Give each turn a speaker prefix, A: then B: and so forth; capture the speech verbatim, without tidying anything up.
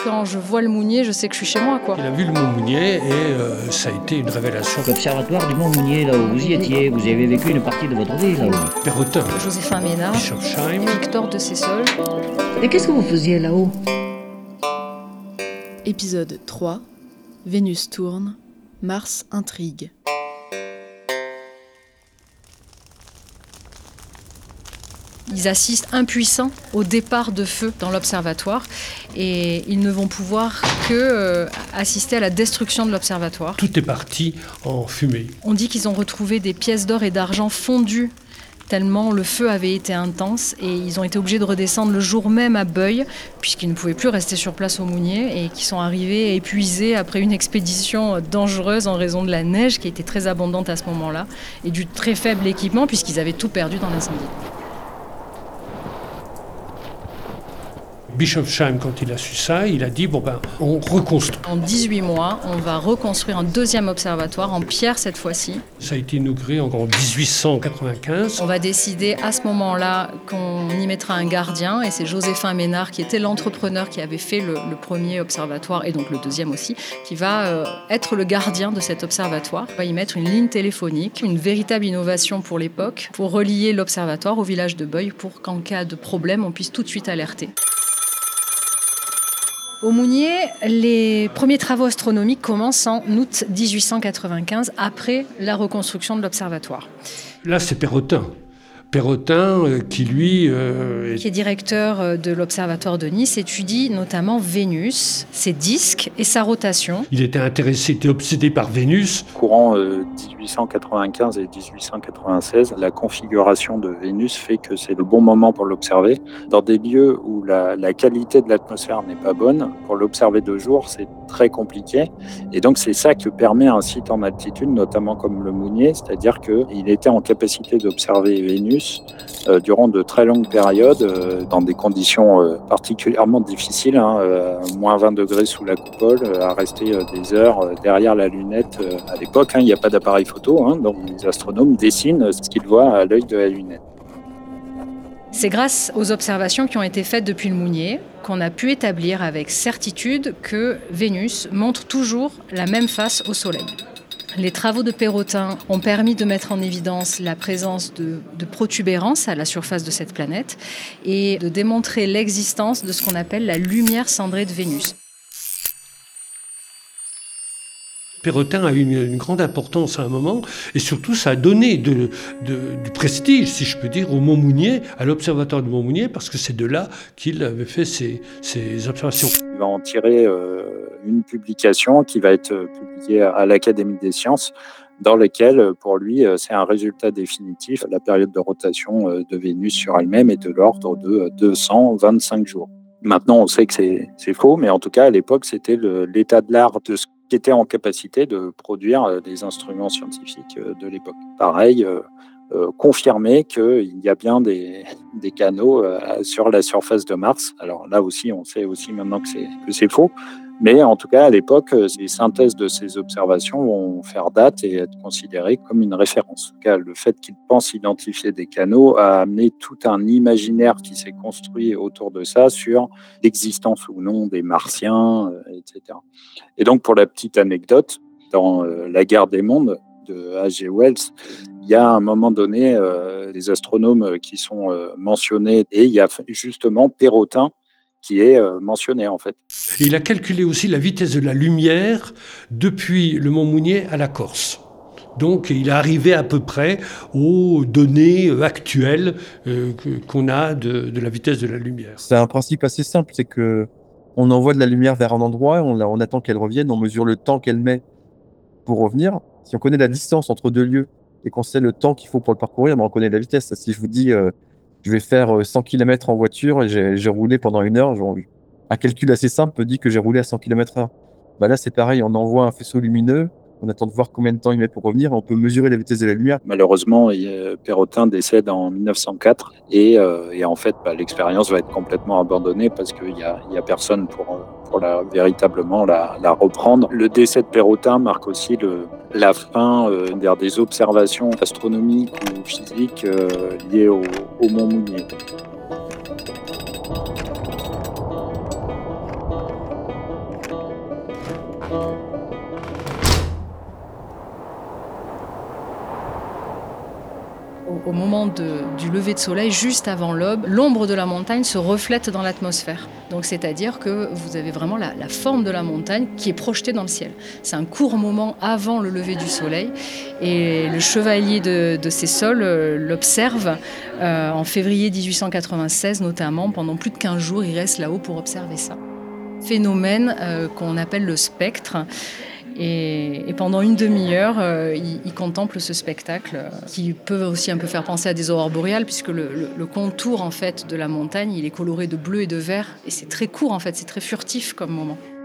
A: Quand je vois le Mounier, je sais que je suis chez moi, quoi.
B: Il a vu le Mont Mounier et euh, ça a été une révélation.
C: L'observatoire du Mont Mounier, là où vous y étiez, vous avez vécu une partie de votre vie, là-haut.
B: Perrotin,
A: Joséphin Ménard,
B: Bischofsheim,
A: Victor de Sessol.
C: Et qu'est-ce que vous faisiez là-haut?
D: Épisode trois. Vénus tourne, Mars intrigue.
A: Ils assistent impuissants au départ de feu dans l'observatoire et ils ne vont pouvoir que euh, assister à la destruction de l'observatoire.
B: Tout est parti en fumée.
A: On dit qu'ils ont retrouvé des pièces d'or et d'argent fondues tellement le feu avait été intense et ils ont été obligés de redescendre le jour même à Beuil puisqu'ils ne pouvaient plus rester sur place au Mounier et qui sont arrivés épuisés après une expédition dangereuse en raison de la neige qui était très abondante à ce moment-là et du très faible équipement puisqu'ils avaient tout perdu dans l'incendie.
B: Bischofsheim, quand il a su ça, il a dit, bon ben, on reconstruit.
A: En dix-huit mois, on va reconstruire un deuxième observatoire, en pierre cette fois-ci.
B: Ça a été inauguré en dix-huit cent quatre-vingt-quinze.
A: On va décider à ce moment-là qu'on y mettra un gardien, et c'est Joséphin Ménard, qui était l'entrepreneur qui avait fait le, le premier observatoire, et donc le deuxième aussi, qui va euh, être le gardien de cet observatoire. On va y mettre une ligne téléphonique, une véritable innovation pour l'époque, pour relier l'observatoire au village de Beuil, pour qu'en cas de problème, on puisse tout de suite alerter. Au Mounier, les premiers travaux astronomiques commencent en août dix-huit cent quatre-vingt-quinze, après la reconstruction de l'observatoire.
B: Là, c'est Perrotin. Perrotin, euh, qui lui... Euh, est...
A: qui est directeur de l'Observatoire de Nice, étudie notamment Vénus, ses disques et sa rotation.
B: Il était intéressé, il était obsédé par Vénus.
E: Courant euh, dix-huit cent quatre-vingt-quinze et dix-huit cent quatre-vingt-seize, la configuration de Vénus fait que c'est le bon moment pour l'observer. Dans des lieux où la, la qualité de l'atmosphère n'est pas bonne, pour l'observer de jour, c'est très compliqué. Et donc, c'est ça que permet un site en altitude, notamment comme le Mounier, c'est-à-dire qu'il était en capacité d'observer Vénus Euh, durant de très longues périodes, euh, dans des conditions euh, particulièrement difficiles, hein, euh, moins vingt degrés sous la coupole, euh, à rester euh, des heures euh, derrière la lunette. Euh, à l'époque, il n'y hein, a pas d'appareil photo, hein, donc les astronomes dessinent ce qu'ils voient à l'œil de la lunette.
A: C'est grâce aux observations qui ont été faites depuis le Mounier qu'on a pu établir avec certitude que Vénus montre toujours la même face au Soleil. Les travaux de Perrotin ont permis de mettre en évidence la présence de, de protubérances à la surface de cette planète et de démontrer l'existence de ce qu'on appelle la lumière cendrée de Vénus.
B: Perrotin a eu une, une grande importance à un moment et surtout ça a donné de, de, du prestige, si je peux dire, au Mont Mounier, à l'observatoire du Mont Mounier, parce que c'est de là qu'il avait fait ses, ses observations.
E: Il va en tirer euh, une publication qui va être publiée à l'Académie des sciences, dans laquelle, pour lui, c'est un résultat définitif. La période de rotation de Vénus sur elle-même est de l'ordre de deux cent vingt-cinq jours. Maintenant, on sait que c'est, c'est faux, mais en tout cas, à l'époque, c'était le, l'état de l'art de ce qui était en capacité de produire des instruments scientifiques de l'époque. Pareil, euh, euh, confirmer qu'il y a bien des, des canaux euh, sur la surface de Mars. Alors là aussi, on sait aussi maintenant que c'est, que c'est faux. Mais en tout cas, à l'époque, les synthèses de ces observations vont faire date et être considérées comme une référence. En tout cas, le fait qu'ils pensent identifier des canaux a amené tout un imaginaire qui s'est construit autour de ça sur l'existence ou non des Martiens, et cetera. Et donc, pour la petite anecdote, dans La guerre des mondes de H G Wells, il y a à un moment donné euh, des astronomes qui sont euh, mentionnés et il y a justement Perrotin qui est euh, mentionné en fait.
B: Et il a calculé aussi la vitesse de la lumière depuis le Mont Mounier à la Corse. Donc il est arrivé à peu près aux données actuelles euh, qu'on a de, de la vitesse de la lumière.
F: C'est un principe assez simple, c'est que on envoie de la lumière vers un endroit, on, la, on attend qu'elle revienne, on mesure le temps qu'elle met pour revenir. Si on connaît la distance entre deux lieux et qu'on sait le temps qu'il faut pour le parcourir, ben on connaît la vitesse. Si je vous dis euh, je vais faire cent kilomètres en voiture et j'ai, j'ai roulé pendant une heure, genre, un calcul assez simple me dit que j'ai roulé à cent kilomètres heure. Bah là, c'est pareil, on envoie un faisceau lumineux, on attend de voir combien de temps il met pour revenir, on peut mesurer la vitesse de la lumière.
E: Malheureusement, Perrotin décède en dix-neuf cent quatre et, euh, et en fait, bah, l'expérience va être complètement abandonnée parce qu'il n'y a, y a personne pour, pour la, véritablement la, la reprendre. Le décès de Perrotin marque aussi le, la fin euh, des observations astronomiques ou physiques euh, liées au, au Mont Mounier.
A: au moment de, du lever de soleil, juste avant l'aube, l'ombre de la montagne se reflète dans l'atmosphère. Donc c'est-à-dire que vous avez vraiment la, la forme de la montagne qui est projetée dans le ciel. C'est un court moment avant le lever du soleil et le chevalier de, de Sessol euh, l'observe euh, en février dix-huit cent quatre-vingt-seize notamment. Pendant plus de quinze jours, il reste là-haut pour observer ça. Phénomène euh, qu'on appelle le spectre. Et, et pendant une demi-heure, euh, il, il contemple ce spectacle euh, qui peut aussi un peu faire penser à des aurores boréales, puisque le, le, le contour en fait de la montagne, il est coloré de bleu et de vert, et c'est très court en fait, c'est très furtif comme moment.